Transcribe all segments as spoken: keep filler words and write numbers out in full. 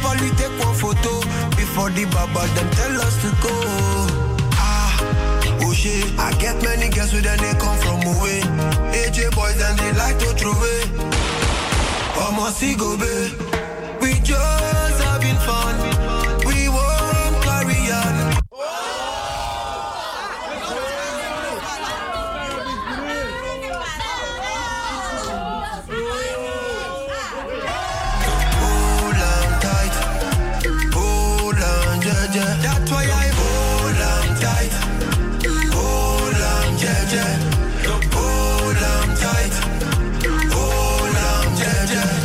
lui take one photo. Before the baba, them tell us to go. Ah, oh shit. I get many girls with them, they come from away. A J boys and they like to throw it. Oh, must go, babe. We just having fun. We won't carry on. That's why I hold on tight. Hold on, yeah, yeah. Hold on tight. Hold on, yeah, yeah.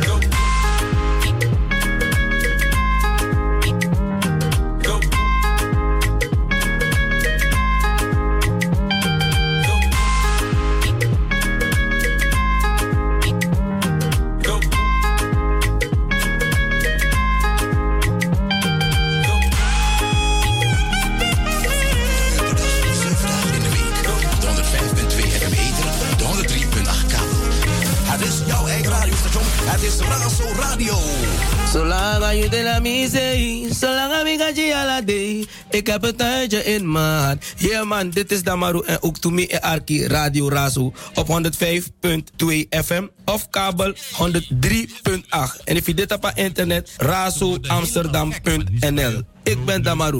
Het is Razo Radio. Zolang je de la misei, zolang ik ga je la day. Ik heb het tijdje in maat. Yeah man, dit is Damaru en ook to me en Arki Radio Razo op honderdvijf komma twee F M of kabel honderddrie komma acht. En if je dit op internet, razo amsterdam punt n l. Ik ben Damaru.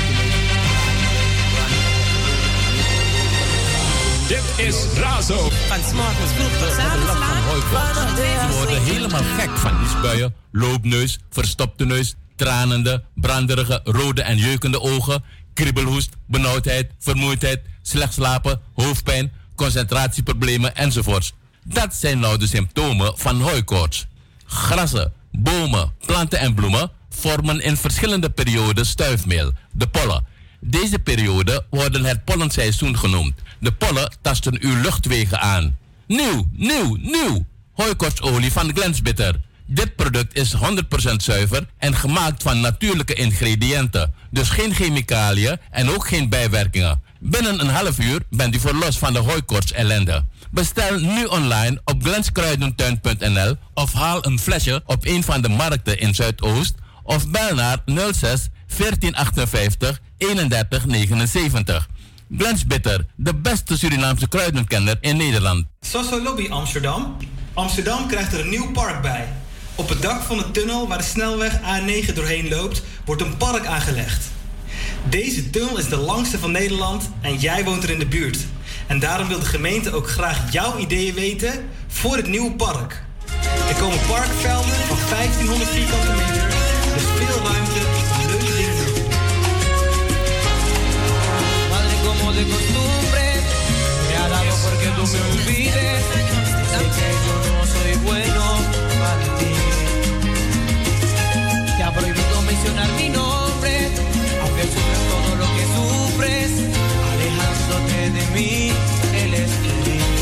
Dit is Razo. Van s'morgens vroeg tot s'avonds laat. Ze worden helemaal gek van die spuien, loopneus, verstopte neus, tranende, branderige, rode en jeukende ogen, kriebelhoest, benauwdheid, vermoeidheid, slecht slapen, hoofdpijn, concentratieproblemen enzovoorts. Dat zijn nou de symptomen van hooikoorts. Grassen, bomen, planten en bloemen vormen in verschillende perioden stuifmeel, de pollen. Deze periode worden het pollenseizoen genoemd. De pollen tasten uw luchtwegen aan. Nieuw, nieuw, nieuw! Hooikoortsolie van Glensbitter. Dit product is honderd procent zuiver en gemaakt van natuurlijke ingrediënten. Dus geen chemicaliën en ook geen bijwerkingen. Binnen een half uur bent u verlost van de hooikoorts ellende. Bestel nu online op glenskruidentuin punt n l of haal een flesje op een van de markten in Zuidoost of bel naar nul zes veertien achtenvijftig eenendertig negenenzeventig. Glensbitter, de beste Surinaamse kruidenkenner in Nederland. Soso Lobby Amsterdam. Amsterdam krijgt er een nieuw park bij. Op het dak van de tunnel waar de snelweg A negen doorheen loopt, wordt een park aangelegd. Deze tunnel is de langste van Nederland en jij woont er in de buurt. En daarom wil de gemeente ook graag jouw ideeën weten voor het nieuwe park. Er komen parkvelden van vijftienhonderd vierkante meter, dus veel ruimte om leuke dingen te doen. Madre como de costumbre, me ha dado porque tú me olvides. Sé que yo no soy bueno para ti. Te ha prohibido mencionar mi nombre, aunque sufres todo lo que sufres, alejándote de mí, él es feliz.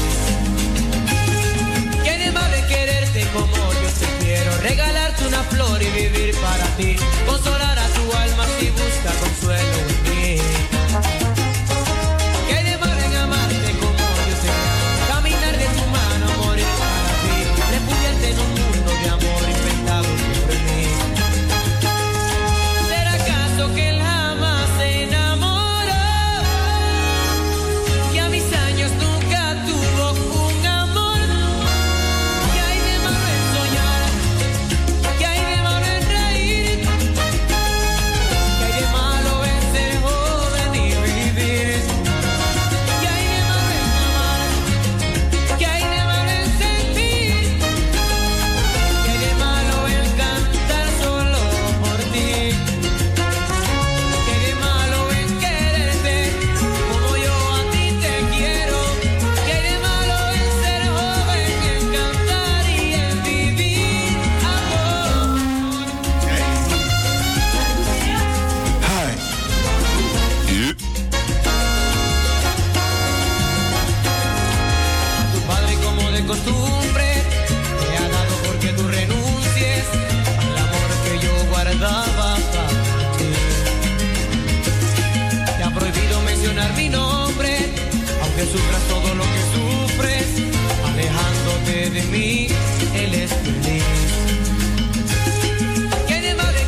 Quiere más de quererte como yo te quiero, regalarte una flor y vivir para ti, consolar a tu alma si busca consuelo en mí. Quiere más de amarte como yo te quiero, caminar de tu mano, morir para ti, refugiarte en un mundo de amor inventado por mí. ¿Será acaso que él jamás se enamoró? Que a mis años nunca tuvo un amor. Que hay de malo en soñar, que hay de malo en reír, que hay de malo en ser joven y vivir, que hay de malo en amar, que hay de malo en sentir, que hay de malo en cantar solo por ti, que hay de malo en quererte como yo a ti te quiero, que hay de malo en ser joven y en cantar y en vivir amor. Hi. Yeah. Tu padre como de costumbre te ha dado porque tú renuncies al amor que yo guardaba para ti. Te ha prohibido mencionar mi nombre, aunque sufras todo lo que sufres, alejándote de mí, él es feliz. Quiere más de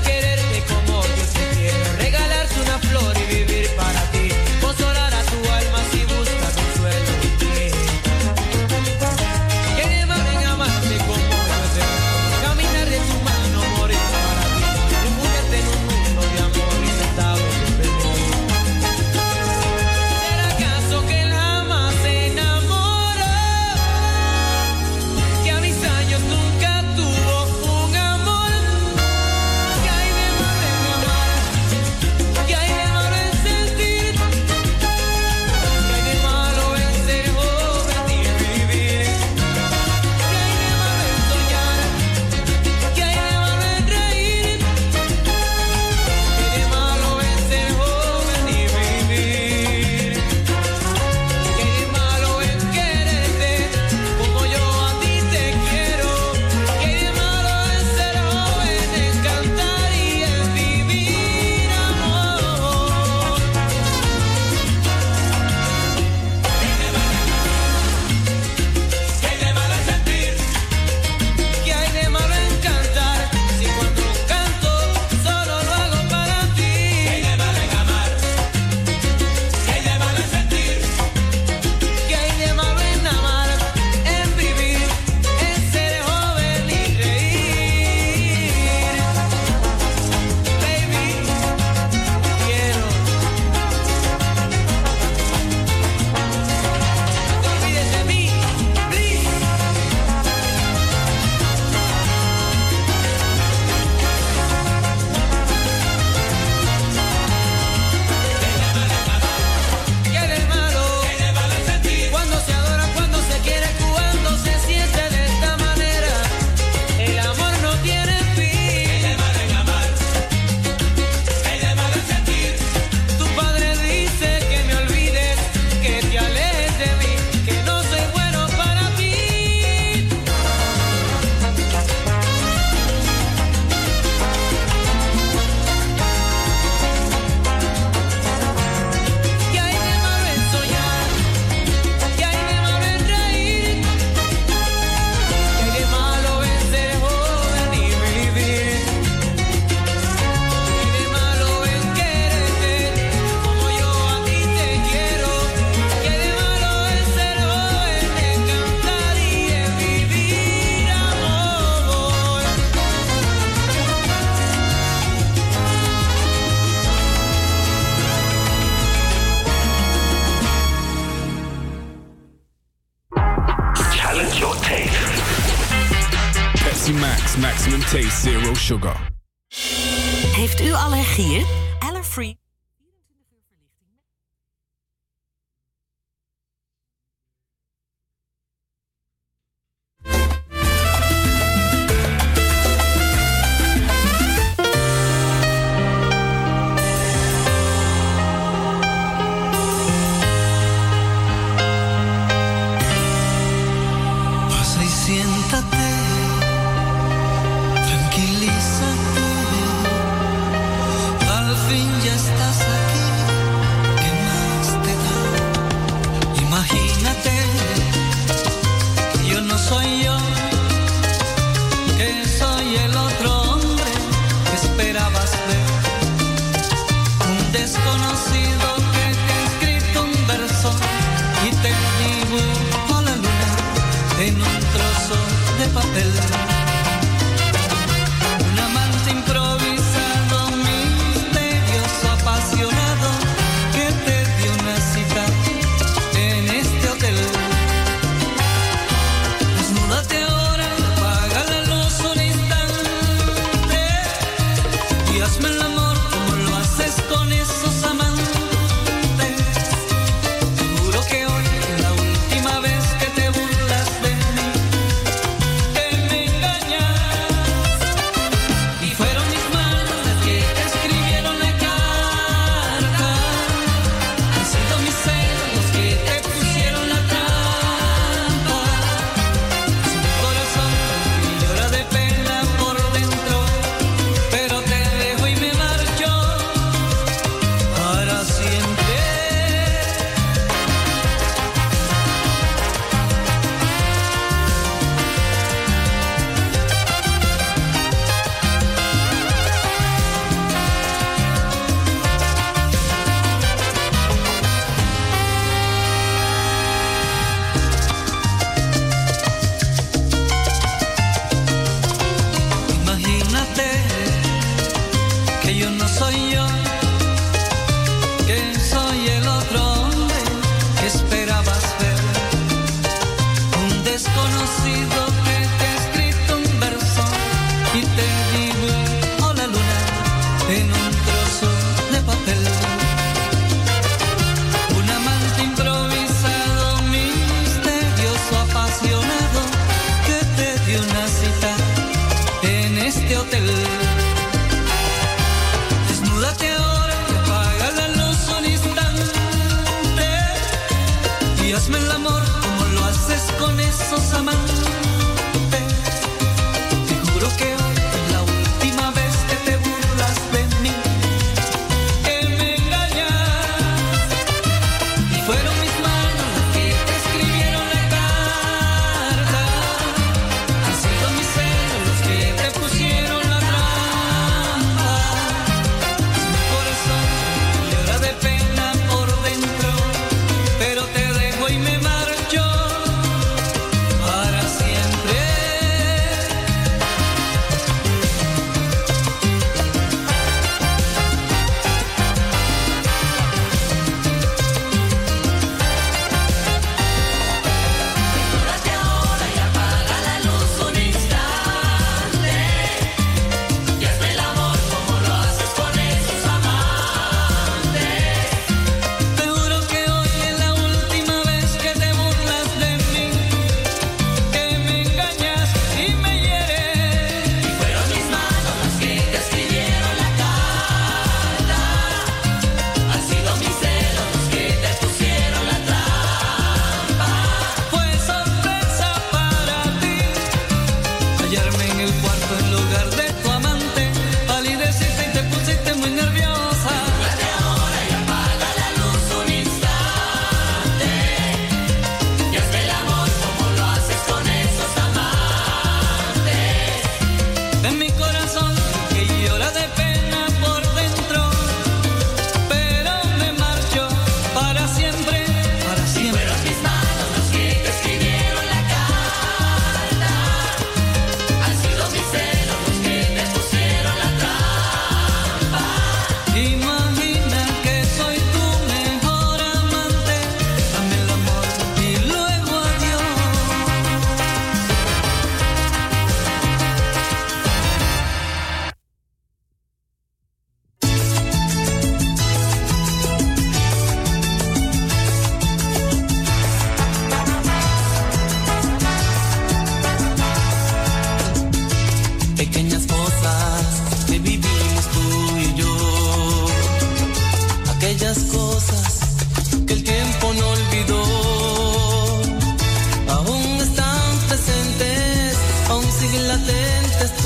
Pepsi Max, maximum taste, zero sugar. Heeft u allergieën? Allerfree. Pasa y siéntate, tranquilízate. Al fin ya estás aquí, ¿qué más te da? Imagínate que yo no soy yo, que soy el otro hombre que esperabas ver. Un desconocido que te ha escrito un verso y te dibujo la luna en un trozo de papel. Un amante improvisado, misterioso, apasionado, que te dio una cita en este hotel. Desnúdate ahora, apaga la luz un instante y hazme el amor como lo haces con esos amantes. Juro que hoy es la última vez que te burlas de mí, que me engañas. Y fueron mis manos las que te escribieron la carta, han sido mis celos los que te pusieron la trampa. Es mi corazón que llora de pena por dentro, pero te dejo y me marcho para siempre. Imagínate que yo no soy yo, que soy el otro hombre que esperabas ver. Un desconocido que te ha escrito un verso y te dibujó la luna en un trozo de papel. Un amante improvisado, misterioso, apasionado, que te dio una cita en este hotel. Desnúdate ahora, apaga la luz un instante y hazme el amor como lo haces con esos amantes. Te juro que hoy es la última vez que te burlas de mí, que me engañas. Y fueron mis manos las que te escribieron la carta, han sido mis celos los que te pusieron la trampa. Es mi corazón que llora de pena por dentro, pero te dejo y me marcho para siempre.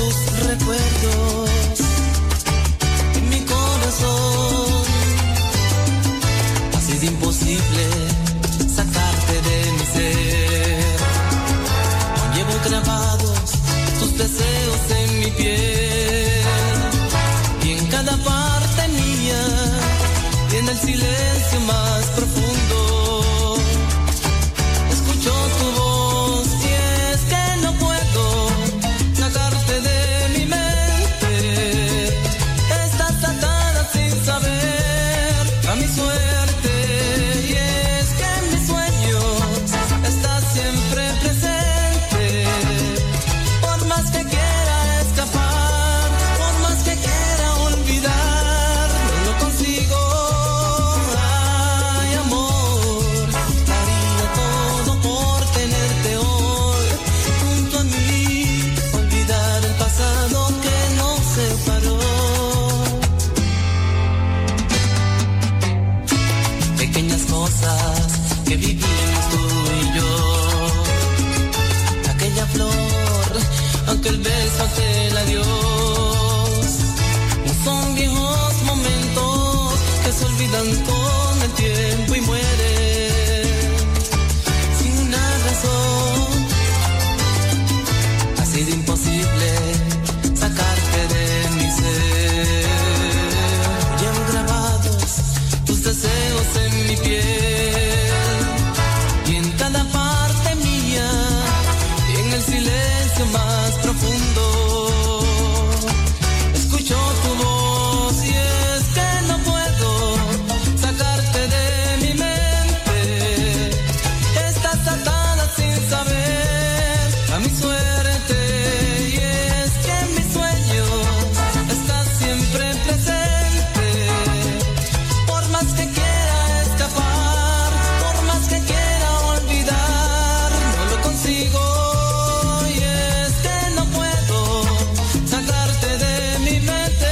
tus recuerdos en mi corazón. Ha sido imposible sacarte de mi ser. Aún llevo grabados tus deseos en mi piel y en cada parte mía y en el silencio más profundo escucho tu voz y es que no puedo sacarte de mi mente. Estás atada sin saber a mi suerte y es que en mis sueños estás siempre presente. Por más que quiera escapar, por más que quiera olvidar, no lo consigo. Ay, amor, daría todo por tenerte hoy junto a mí, olvidar el pasado que nos separó. Pequeñas cosas que vivimos tú y yo, aquella flor, aunque el beso aquel adiós, no son viejos momentos que se olvidan con el tiempo y mueren sin una razón. Ha sido imposible sacarte de mi ser. Llevo grabados tus deseos en mi piel y en cada parte mía y en el silencio más profundo escucho tu voz y es que no puedo sacarte de mi mente. Estás atada sin saber a mi suerte y es que en mis sueños estás siempre presente. Por más que quiera escapar, por más que quiera olvidar, no lo consigo y es que no puedo sacarte de mi mente.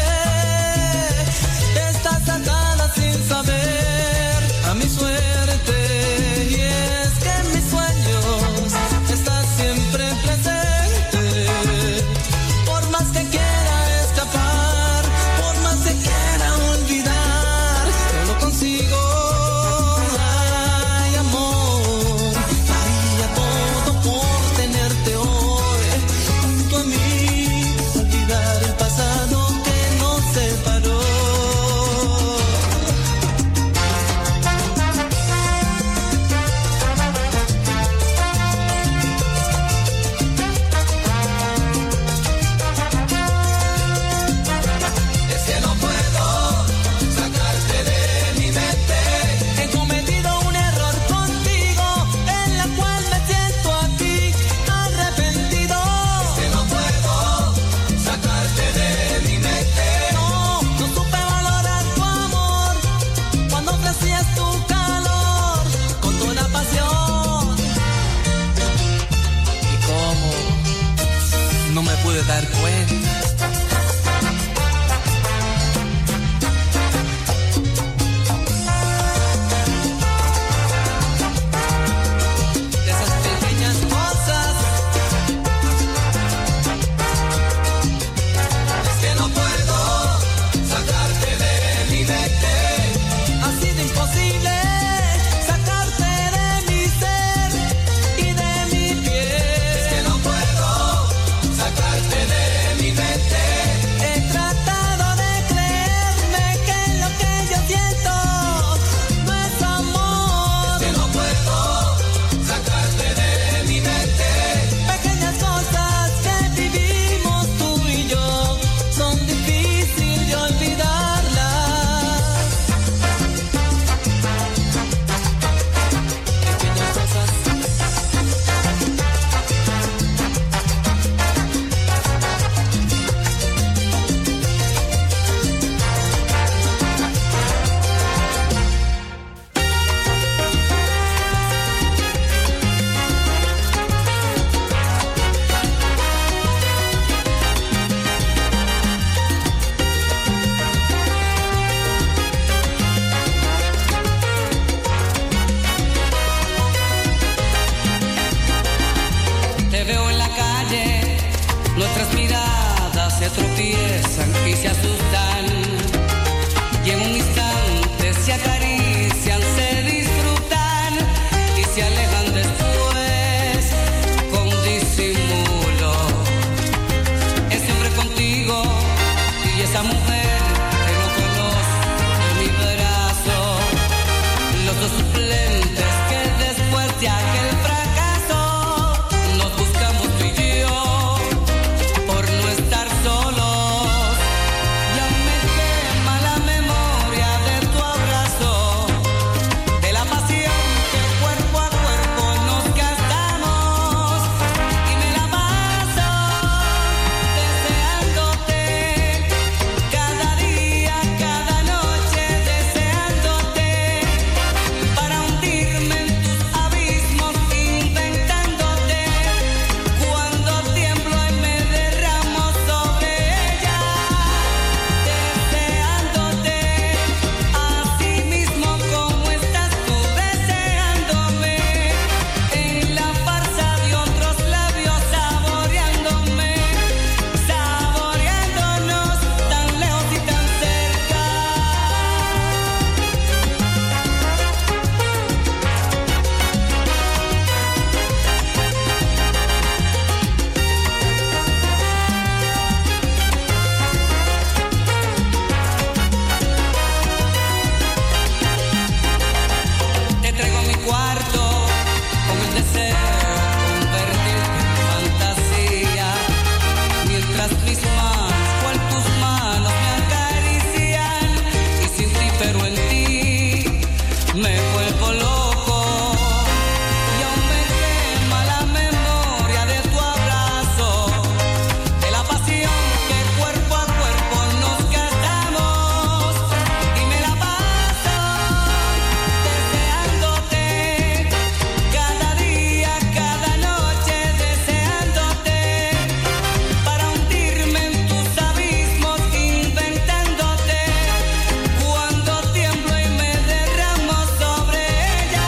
Estás atada sin saber a mi suerte y es que en mis sueños estás siempre presente. Por más que quiera escapar, por más que quiera olvidar, no lo consigo. Ay, amor, daría todo por tenerte hoy junto a mí, olvidar el pasado que nos separó. Es que no puedo sacarte de mi mente. He cometido un error contigo, en la cual me siento aquí arrepentido. Es que no puedo sacarte de mi mente. No, no supe valorar tu amor cuando ofrecías tu calor con toda pasión. ¿Y cómo no me pude dar cuenta? De esas pequeñas cosas. Es que no puedo sacarte de mi mente. Ha sido imposible sacarte de mi ser y de mi piel. Es que no puedo sacarte de mi mente. tropiezan y se asustan, y en un instante se acarician, se disfrutan y se alejan después con disimulo. Ese hombre contigo y esa mujer que no conoce mi brazo, los dos suplentes que después de aquel fracaso nos buscamos tú y yo por no estar solos. Y aún me quema la memoria de tu abrazo, de la pasión que cuerpo a cuerpo nos gastamos, y me la paso deseándote cada día, cada noche, deseándote para hundirme en tus abismos, inventándote cuando tiemblo y me derramo sobre ella, deseándote así mismo como estás tú deseándome, en la farsa de otros labios, saboreándome, saboreándonos tan lejos y tan cerca. Te traigo a mi cuarto con el deseo de convertirte en fantasía, mientras mis manos cual tus manos me acarician, y sin ti pero en ti me vuelvo loco. Y aún me quema la memoria de tu abrazo, de la pasión que cuerpo a cuerpo nos gastamos, y me la paso deseándote cada día, cada noche, deseándote para hundirme en tus abismos, inventándote cuando tiemblo y me derramo sobre ella,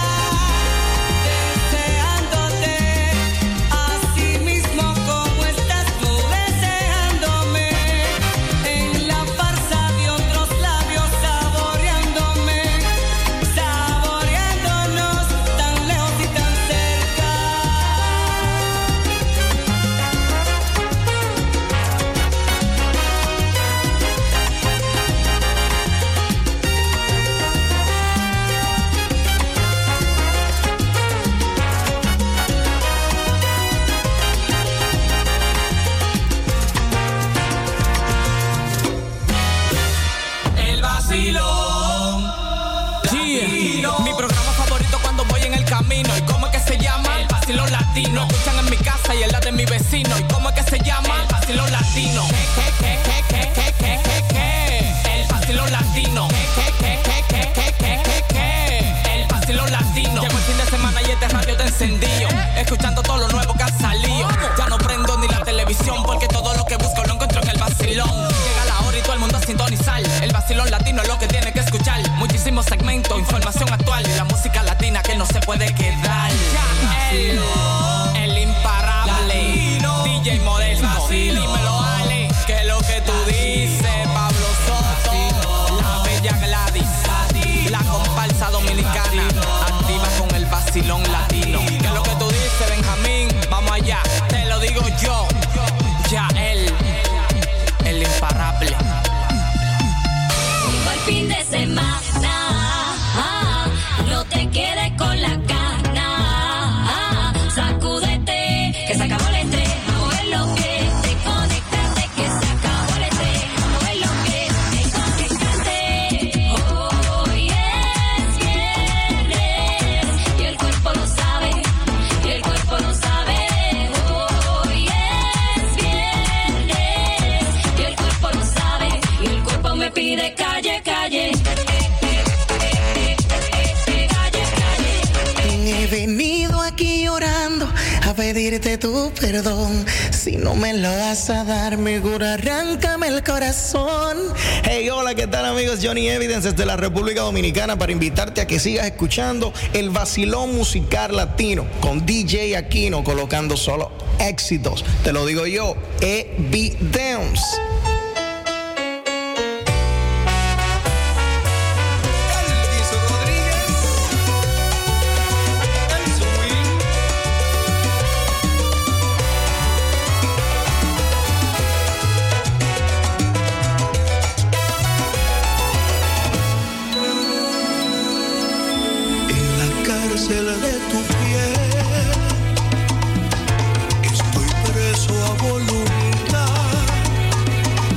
deseándote así mismo como estás tú deseándome, en la farsa de otros labios, saboreándome, saboreándonos tan lejos y tan cerca. El vacilón. Yeah. Mi programa favorito cuando voy en el camino. ¿Y cómo es que se llama? El vacilón latino. Lo escuchan en mi casa y en la de mi vecino. ¿Y cómo es que se llama? El vacilón latino. ¿Qué, qué, qué, qué, qué, qué, qué, qué, qué? El vacilón latino. ¿Qué, qué, qué, qué, qué, qué, qué, qué, qué? El vacilón latino. Llegó el fin de semana y este radio te encendido, escuchando todo lo nuevo que ha salido. Ya no prendo ni la televisión porque todo lo que busco lo encuentro en el vacilón. Llega la hora y todo el mundo a sintonizar. El vacilón latino es lo que tiene que escuchar. Muchísimos segmentos, información actual y la música latina que no se puede quedar. El, el imparable D J Modesto. Dímelo, Ale, que lo que tú dices, Pablo Soto, la bella Gladys, la comparsa dominicana, activa con el vacilón latino. Que lo que tú dices, Benjamín, vamos allá, te lo digo yo, ya él, el imparable. Llegó el fin de semana, ah, no te quedes con la gana. a pedirte tu perdón. Si no me lo vas a dar, mi cura, arráncame el corazón. Hey, hola, ¿qué tal, amigos? Johnny Evidence desde la República Dominicana para invitarte a que sigas escuchando el vacilón musical latino con D J Aquino, colocando solo éxitos. Te lo digo yo, Evidence. De tu piel estoy preso a voluntad.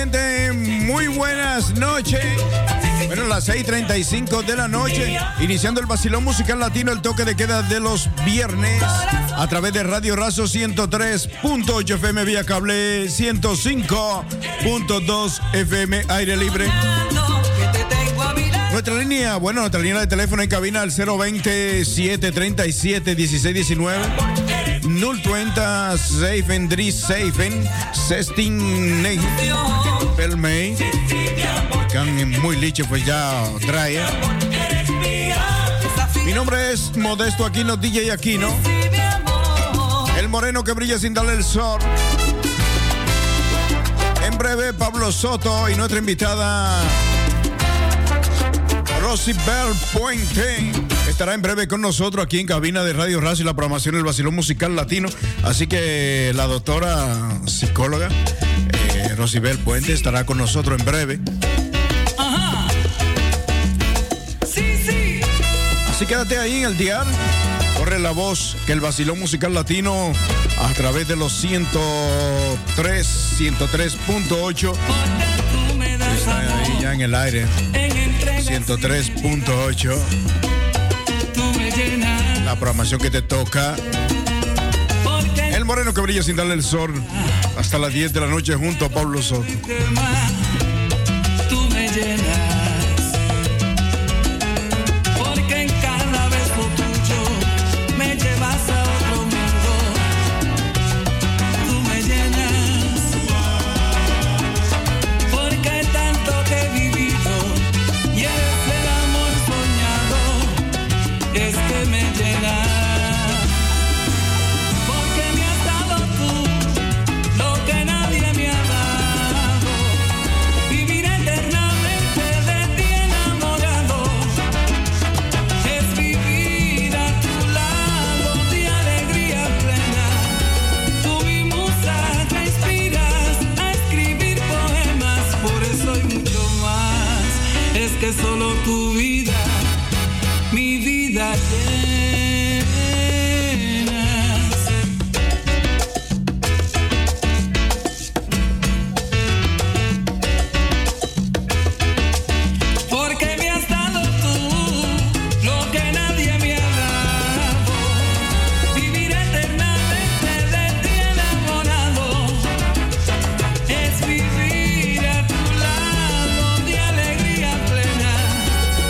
gente, muy buenas noches. Bueno, las seis treinta y cinco de la noche, iniciando el vacilón musical latino, el toque de queda de los viernes, a través de Radio Razo ciento tres punto ocho F M vía cable, ciento cinco punto dos F M aire libre. Nuestra línea, bueno, nuestra línea de teléfono en cabina al cero veinte, siete treinta y siete, dieciséis diecinueve. nul treinta, zeven drie zeven, zestien negen. Bel mee. Kan muy liche pues ya trae. Mi nombre es Modesto Aquino, D J Aquino. El moreno que brilla sin darle el sol. En breve, Pablo Soto y nuestra invitada Rosibel Puente estará en breve con nosotros aquí en cabina de Radio Razo y la programación del vacilón musical latino. Así que la doctora psicóloga eh, Rosibel Puente estará con nosotros en breve. Ajá. Sí, sí. Así quédate ahí en el dial. Corre la voz que el vacilón musical latino a través de los ciento tres, ciento tres punto ocho está ahí ya en el aire. ciento tres punto ocho. La programación que te toca. El moreno que brilla sin darle el sol. Hasta las diez de la noche junto a Pablo Soto. Tú me llenas, porque en cada beso tuyo me llevas a otro mundo. Tú me llenas, porque tanto que he vivido y eres el amor soñado, es que me llenas. Porque me has dado tú lo que nadie me ha dado. Vivir eternamente de ti enamorado es vivir a tu lado de alegría plena. Tú mi musa te inspiras a escribir poemas, por eso y mucho más. Es que solo tu vida, mi vida llenas. Porque me has dado tú lo que nadie me ha dado. Vivir eternamente de ti enamorado es vivir a tu lado de alegría plena.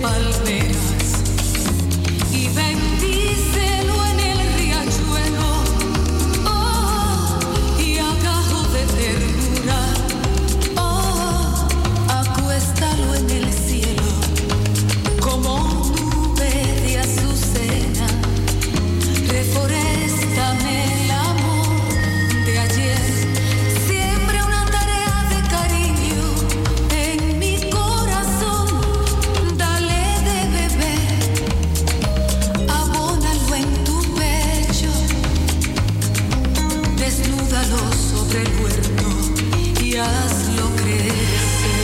palmeras y bendícelo en el riachuelo, oh, y agajo de ternura, oh, acuéstalo en el cielo como nube de azucena, reforéstame el amor de ayer, siembra una tarea de cariño en mi corazón, dale de beber, abónalo en tu pecho, desnúdalo sobre el huerto y hazlo crecer.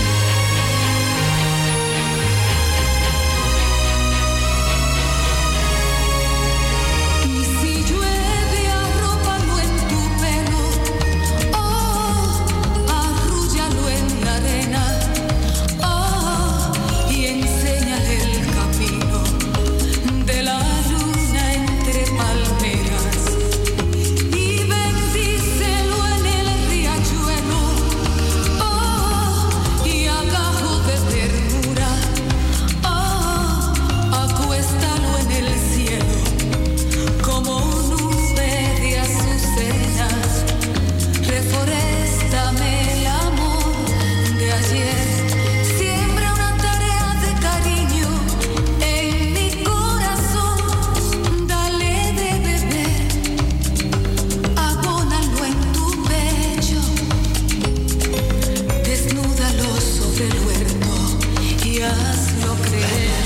Y si llueve, arrópalo en tu pelo, oh, arrúllalo en la arena, oh, y enséñale el camino de la luna entre palmeras y bendícelo en el riachuelo, oh, y agajo de ternura, oh, acuéstalo en el cielo como nube de azucenas, reforéstame el amor de ayer, siembra una tarea de cariño en mi corazón, dale de beber, abónalo en tu pecho, desnúdalo sobre el huerto y hazlo crecer.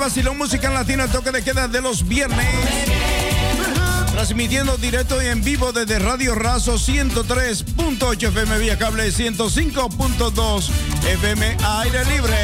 vacilón musical latino, el toque de queda de los viernes. Transmitiendo directo y en vivo desde Radio Razo ciento tres punto ocho F M vía cable, ciento cinco punto dos F M aire libre.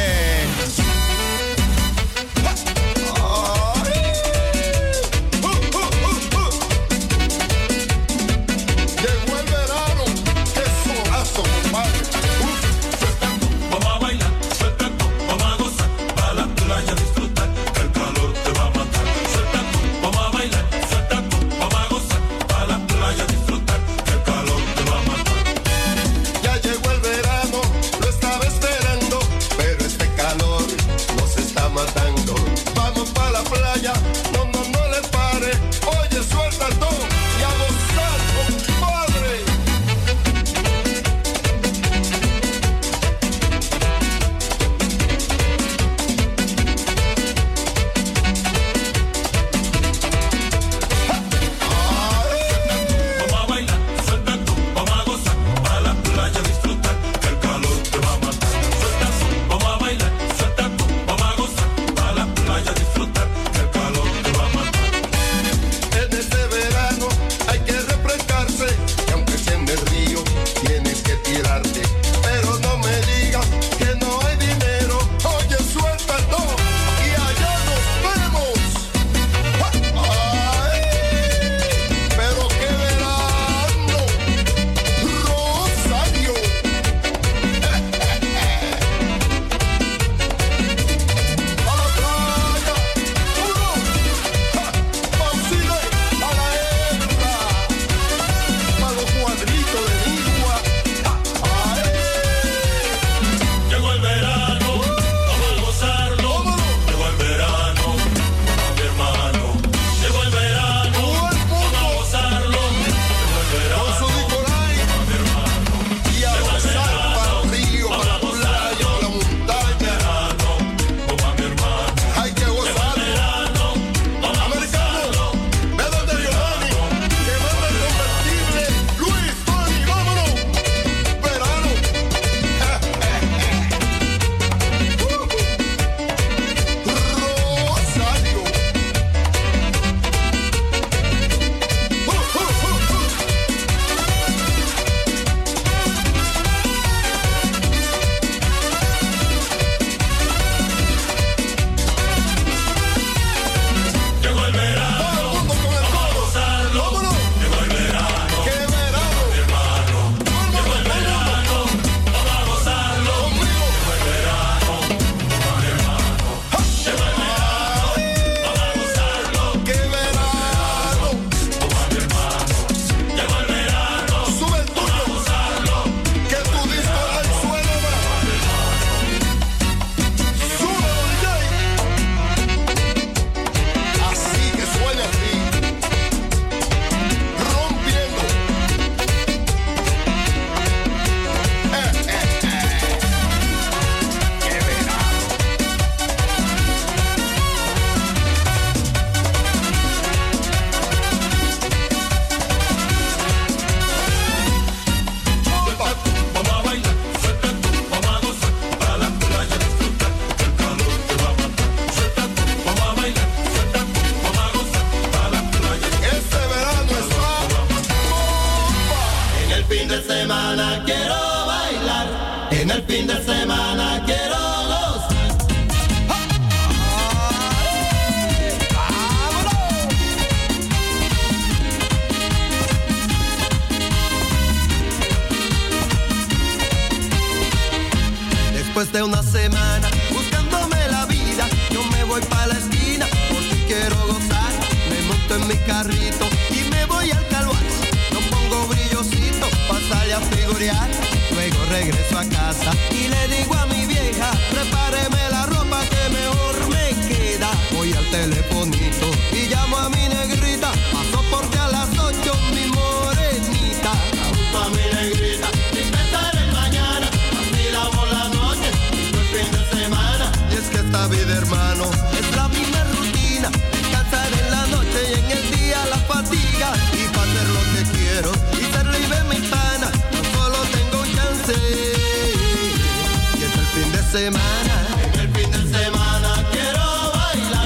Después de una semana buscándome la vida, yo me voy pa' la esquina porque quiero gozar. Me monto en mi carrito y me voy al Calvario. No pongo brillosito pa' salir a figurear. Luego regreso a casa y le digo a mi vieja, prepáreme la ropa que mejor me queda. Voy al telefonito y llamo a mi negrita, paso porque a las ocho mi morenita. Junto a mi negrita, empezaré mañana, vacilamos la noche y el fin de semana. Y es que esta vida, hermano, es la misma rutina, descansar en la noche y en el día la fatiga. Y para hacer lo que quiero y ser libre mi pana, no solo tengo un chance, y es el fin de semana. En el fin de semana quiero bailar.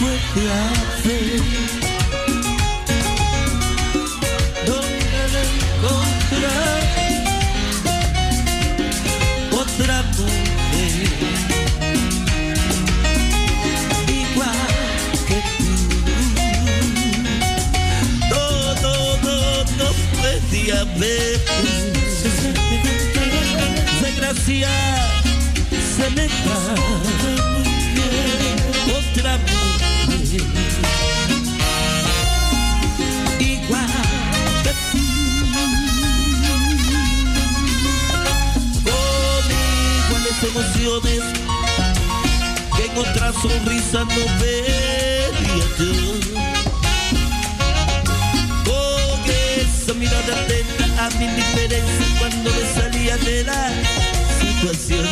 puede haber donde encontrar otra mujer igual que tú. No, no, no, no puede haber. Desgracia se me va otra mujer igual que tú, con iguales emociones que en otra sonrisa no vería yo, con esa mirada atenta a mi indiferencia cuando me salía de la situación.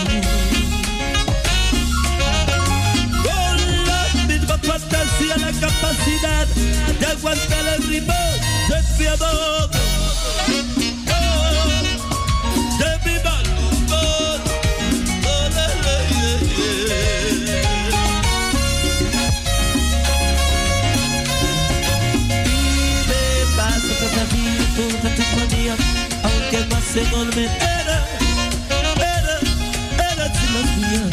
Fantasía, la capacidad de aguantar el ritmo de mi amor, oh, de mi amor, oh, la, la, yeah, yeah. Y me pasa cada día toda tu manía, aunque más se me era, era, era sin las mías.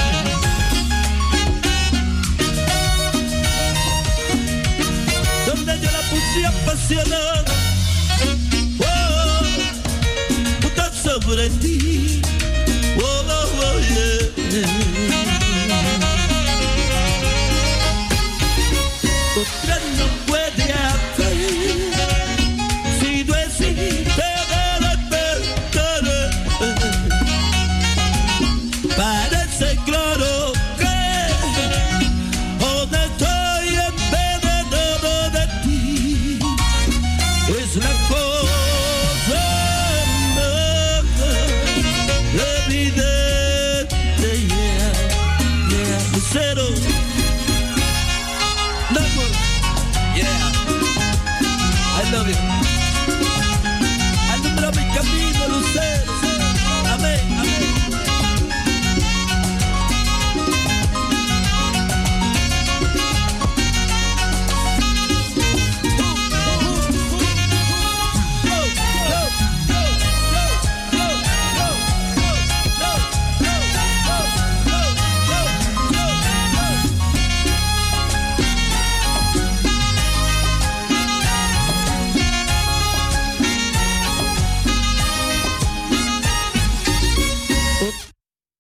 Yo la puse apasionada, oh, puta sobre ti, oh, oh, oh, yeah. Otra no